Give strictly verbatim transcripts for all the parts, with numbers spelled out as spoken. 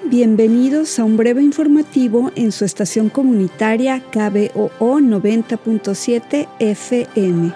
Bienvenidos a un breve informativo en su estación comunitaria K B O O noventa punto siete F M.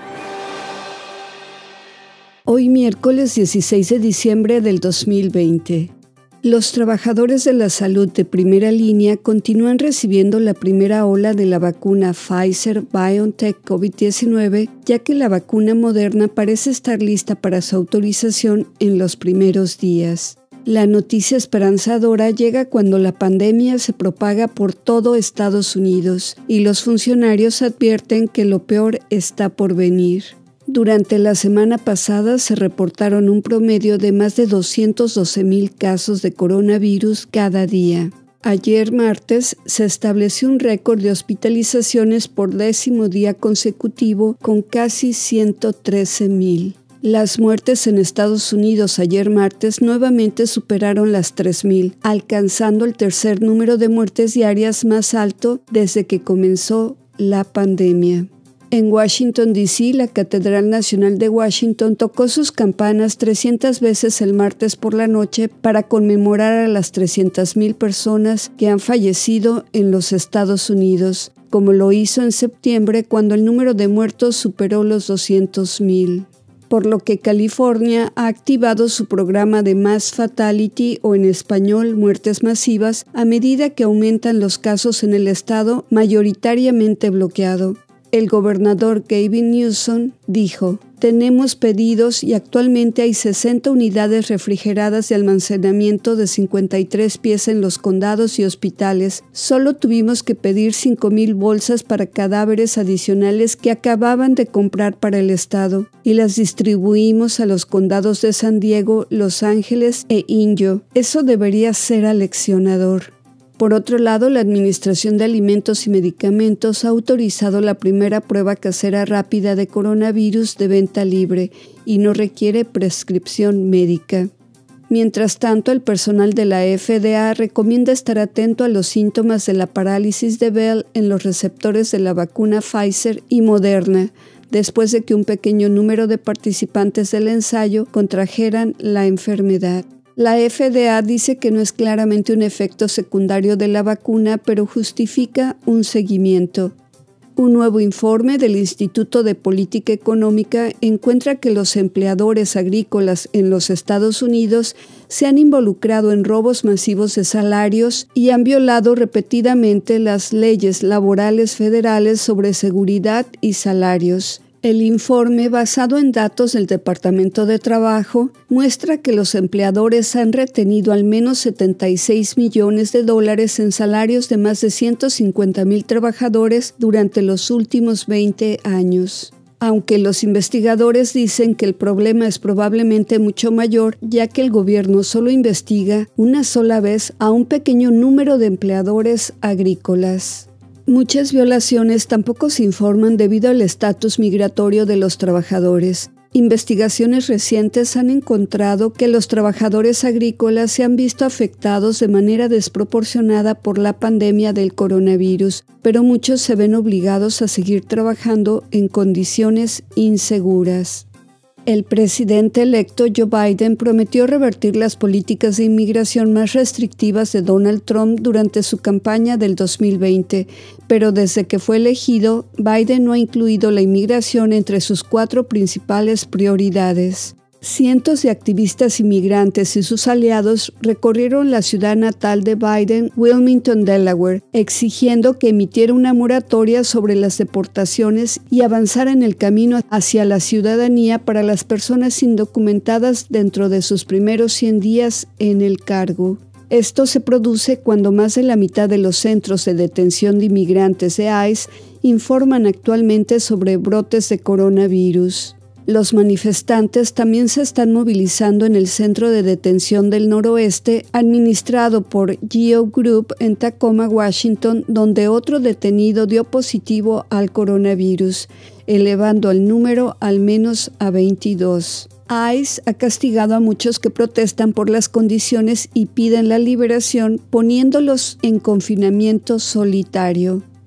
Hoy miércoles dieciséis de diciembre del dos mil veinte. Los trabajadores de la salud de primera línea continúan recibiendo la primera ola de la vacuna Pfizer-BioNTech COVID diecinueve, ya que la vacuna Moderna parece estar lista para su autorización en los primeros días. La noticia esperanzadora llega cuando la pandemia se propaga por todo Estados Unidos y los funcionarios advierten que lo peor está por venir. Durante la semana pasada se reportaron un promedio de más de doscientos doce mil casos de coronavirus cada día. Ayer martes se estableció un récord de hospitalizaciones por décimo día consecutivo con casi ciento trece mil. Las muertes en Estados Unidos ayer martes nuevamente superaron las tres mil, alcanzando el tercer número de muertes diarias más alto desde que comenzó la pandemia. En Washington, D C, la Catedral Nacional de Washington tocó sus campanas trescientas veces el martes por la noche para conmemorar a las trescientas mil personas que han fallecido en los Estados Unidos, como lo hizo en septiembre cuando el número de muertos superó los doscientos mil. Por lo que California ha activado su programa de Mass Fatality, o en español, muertes masivas, a medida que aumentan los casos en el estado mayoritariamente bloqueado. El gobernador Gavin Newsom dijo: "Tenemos pedidos y actualmente hay sesenta unidades refrigeradas de almacenamiento de cincuenta y tres pies en los condados y hospitales. Solo tuvimos que pedir cinco mil bolsas para cadáveres adicionales que acababan de comprar para el estado y las distribuimos a los condados de San Diego, Los Ángeles e Inyo. Eso debería ser aleccionador". Por otro lado, la Administración de Alimentos y Medicamentos ha autorizado la primera prueba casera rápida de coronavirus de venta libre y no requiere prescripción médica. Mientras tanto, el personal de la F D A recomienda estar atento a los síntomas de la parálisis de Bell en los receptores de la vacuna Pfizer y Moderna, después de que un pequeño número de participantes del ensayo contrajeran la enfermedad. La F D A dice que no es claramente un efecto secundario de la vacuna, pero justifica un seguimiento. Un nuevo informe del Instituto de Política Económica encuentra que los empleadores agrícolas en los Estados Unidos se han involucrado en robos masivos de salarios y han violado repetidamente las leyes laborales federales sobre seguridad y salarios. El informe, basado en datos del Departamento de Trabajo, muestra que los empleadores han retenido al menos setenta y seis millones de dólares en salarios de más de ciento cincuenta mil trabajadores durante los últimos veinte años. Aunque los investigadores dicen que el problema es probablemente mucho mayor, ya que el gobierno solo investiga una sola vez a un pequeño número de empleadores agrícolas. Muchas violaciones tampoco se informan debido al estatus migratorio de los trabajadores. Investigaciones recientes han encontrado que los trabajadores agrícolas se han visto afectados de manera desproporcionada por la pandemia del coronavirus, pero muchos se ven obligados a seguir trabajando en condiciones inseguras. El presidente electo Joe Biden prometió revertir las políticas de inmigración más restrictivas de Donald Trump durante su campaña del dos mil veinte, pero desde que fue elegido, Biden no ha incluido la inmigración entre sus cuatro principales prioridades. Cientos de activistas inmigrantes y sus aliados recorrieron la ciudad natal de Biden, Wilmington, Delaware, exigiendo que emitiera una moratoria sobre las deportaciones y avanzara en el camino hacia la ciudadanía para las personas indocumentadas dentro de sus primeros cien días en el cargo. Esto se produce cuando más de la mitad de los centros de detención de inmigrantes de ICE informan actualmente sobre brotes de coronavirus. Los manifestantes también se están movilizando en el centro de detención del noroeste, administrado por Geo Group en Tacoma, Washington, donde otro detenido dio positivo al coronavirus, elevando el número al menos a veintidós. ICE ha castigado a muchos que protestan por las condiciones y piden la liberación, poniéndolos en confinamiento solitario.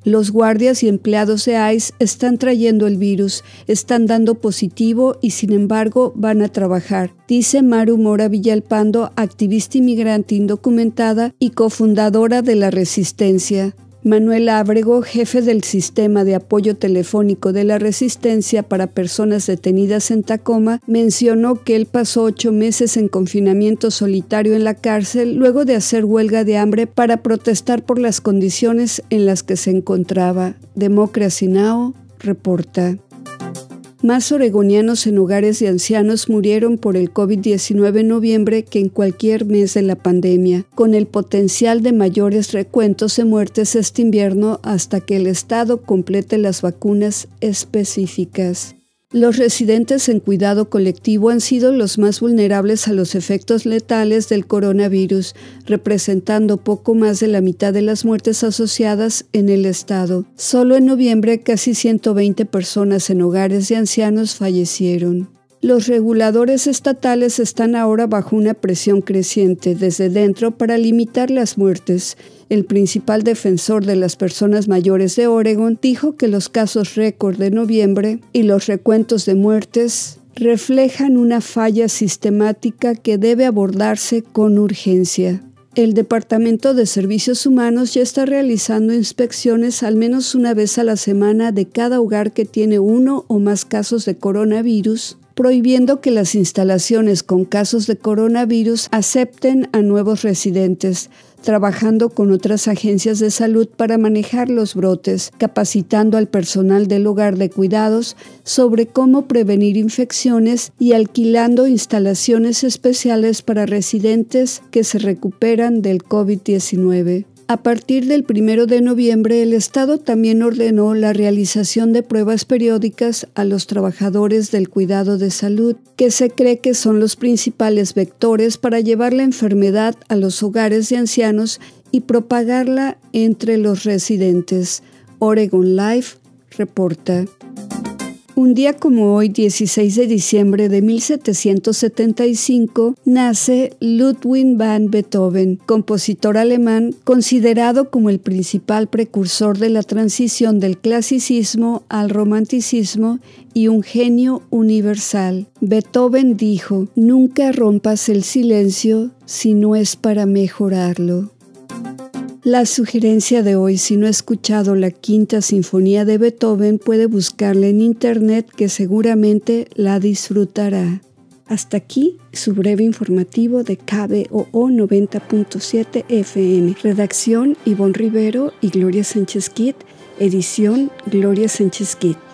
Los guardias y empleados de ICE están trayendo el virus, están dando positivo y sin embargo van a trabajar, dice Maru Mora Villalpando, activista inmigrante indocumentada y cofundadora de La Resistencia. Manuel Ábrego, jefe del Sistema de Apoyo Telefónico de la Resistencia para Personas Detenidas en Tacoma, mencionó que él pasó ocho meses en confinamiento solitario en la cárcel luego de hacer huelga de hambre para protestar por las condiciones en las que se encontraba. Democracy Now! Reporta. Más oregonianos en hogares de ancianos murieron por el covid diecinueve en noviembre que en cualquier mes de la pandemia, con el potencial de mayores recuentos de muertes este invierno hasta que el Estado complete las vacunas específicas. Los residentes en cuidado colectivo han sido los más vulnerables a los efectos letales del coronavirus, representando poco más de la mitad de las muertes asociadas en el estado. Solo en noviembre, casi ciento veinte personas en hogares de ancianos fallecieron. Los reguladores estatales están ahora bajo una presión creciente desde dentro para limitar las muertes. El principal defensor de las personas mayores de Oregon dijo que los casos récord de noviembre y los recuentos de muertes reflejan una falla sistemática que debe abordarse con urgencia. El Departamento de Servicios Humanos ya está realizando inspecciones al menos una vez a la semana de cada hogar que tiene uno o más casos de coronavirus, prohibiendo que las instalaciones con casos de coronavirus acepten a nuevos residentes, trabajando con otras agencias de salud para manejar los brotes, capacitando al personal del hogar de cuidados sobre cómo prevenir infecciones y alquilando instalaciones especiales para residentes que se recuperan del covid diecinueve. A partir del primero de noviembre, el Estado también ordenó la realización de pruebas periódicas a los trabajadores del cuidado de salud, que se cree que son los principales vectores para llevar la enfermedad a los hogares de ancianos y propagarla entre los residentes. Oregon Life reporta. Un día como hoy, dieciséis de diciembre de mil setecientos setenta y cinco, nace Ludwig van Beethoven, compositor alemán considerado como el principal precursor de la transición del clasicismo al romanticismo y un genio universal. Beethoven dijo: "Nunca rompas el silencio si no es para mejorarlo". La sugerencia de hoy: si no ha escuchado la Quinta Sinfonía de Beethoven, puede buscarla en internet, que seguramente la disfrutará. Hasta aquí su breve informativo de K B O O noventa punto siete F M. Redacción: Ivonne Rivero y Gloria Sánchez Kitt. Edición: Gloria Sánchez Kitt.